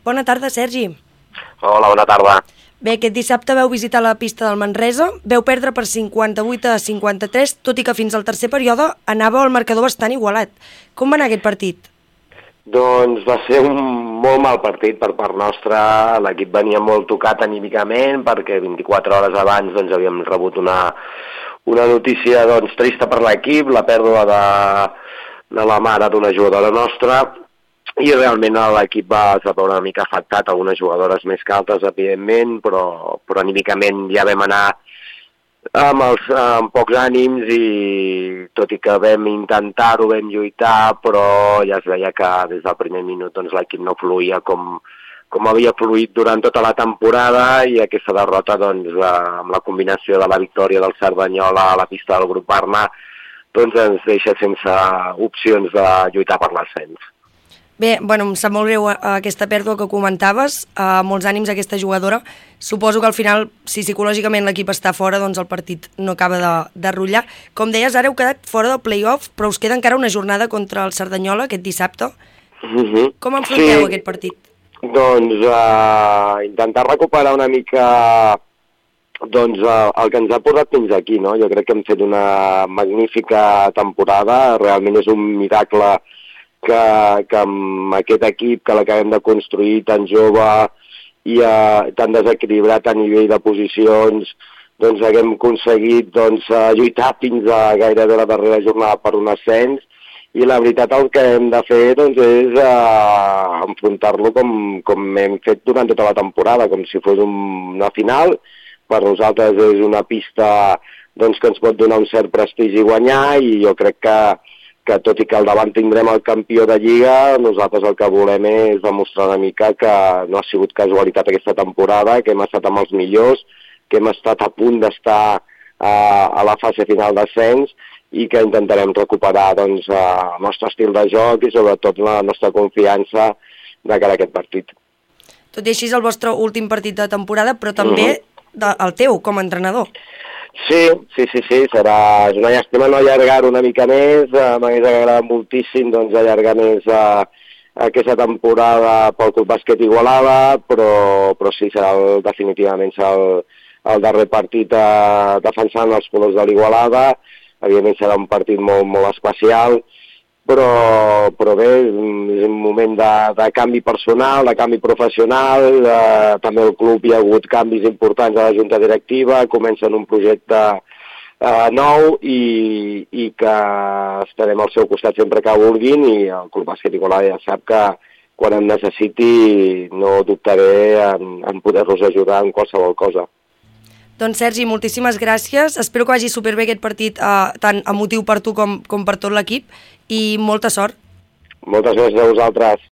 Bona tarda, Sergi. Hola, bona tarda. Bé, aquest dissabte veu visitar la pista del Manresa, veu perdre per 58-53, tot i que fins al tercer període anava el marcador bastant igualat. Com va anar aquest partit? Doncs va ser un molt mal partit per part nostra. L'equip venia molt tocat anímicament perquè 24 hores abans doncs, havíem rebut una notícia doncs, trista per l'equip, la pèrdua de la mare d'una jugadora nostra, i realment l'equip es va veure una mica afectat, algunes jugadores més que altres, evidentment, però anímicament ja vam anar amb pocs ànims i tot i que vam intentar-ho, vam lluitar, però ja es veia que des del primer minut doncs, l'equip no fluïa com havia fluït durant tota la temporada, i aquesta derrota doncs, amb la combinació de la victòria del Cerdanyola a la pista del Grup Barna doncs, ens deixa sense opcions de lluitar per l'ascens. Bé, bueno, em sap molt greu aquesta pèrdua que comentaves, molts ànims a aquesta jugadora. Suposo que al final, si psicològicament l'equip està fora, doncs el partit no acaba de rotllar. Com deies, ara heu quedat fora del play-off, però us queda encara una jornada contra el Cerdanyola aquest dissabte. Com enfronteu aquest partit? Doncs intentar recuperar una mica doncs, el que ens ha portat fins aquí, no? Jo crec que hem fet una magnífica temporada, realment és un miracle que amb aquest equip que l'acabem de construir tan jove i tan desequilibrat a nivell de posicions, doncs haguem aconseguit lluitar fins a gairebé la darrera jornada per un ascens, i la veritat el que hem de fer doncs, és enfrontar-lo com hem fet durant tota la temporada, com si fos una final. Per nosaltres és una pista doncs, que ens pot donar un cert prestigi guanyar, i jo crec que tot i que al davant tindrem el campió de Lliga, nosaltres el que volem és demostrar una mica que no ha sigut casualitat aquesta temporada, que hem estat amb els millors, que hem estat a punt d'estar a la fase final d'ascens, i que intentarem recuperar doncs, el nostre estil de joc i sobretot la nostra confiança de cara a aquest partit. Tot i així és el vostre últim partit de temporada, però també el teu com a entrenador. Sí, serà una llàstima no allargar una mica més, m'hagués agradat moltíssim doncs, allargar més aquesta temporada pel Club Bàsquet Igualada, però sí, definitivament serà el darrer partit defensant els colors de l'Igualada. Evidentment serà un partit molt, molt especial, però bé, és un moment de canvi personal, de canvi professional, també al club hi ha hagut canvis importants a la junta directiva, comencen un projecte nou i que estarem al seu costat sempre que vulguin, i el Club Bàsquet Igualada ja sap que quan em necessiti no dubtaré en poder-los ajudar en qualsevol cosa. Doncs Sergi, moltíssimes gràcies, espero que vagi superbé aquest partit tan emotiu per tu com per tot l'equip, i molta sort. Moltes gràcies a vosaltres.